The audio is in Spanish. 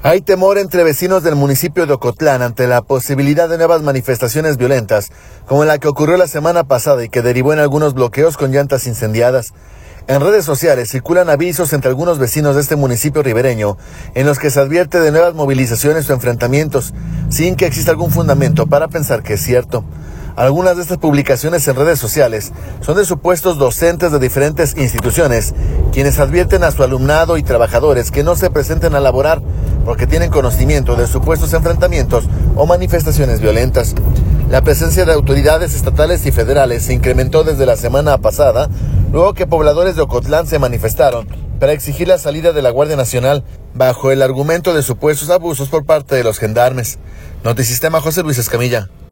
Hay temor entre vecinos del municipio de Ocotlán ante la posibilidad de nuevas manifestaciones violentas, como la que ocurrió la semana pasada y que derivó en algunos bloqueos con llantas incendiadas. En redes sociales circulan avisos entre algunos vecinos de este municipio ribereño, en los que se advierte de nuevas movilizaciones o enfrentamientos, sin que exista algún fundamento para pensar que es cierto. Algunas de estas publicaciones en redes sociales son de supuestos docentes de diferentes instituciones, quienes advierten a su alumnado y trabajadores que no se presenten a laborar porque tienen conocimiento de supuestos enfrentamientos o manifestaciones violentas. La presencia de autoridades estatales y federales se incrementó desde la semana pasada, luego que pobladores de Ocotlán se manifestaron para exigir la salida de la Guardia Nacional bajo el argumento de supuestos abusos por parte de los gendarmes. Notisistema, José Luis Escamilla.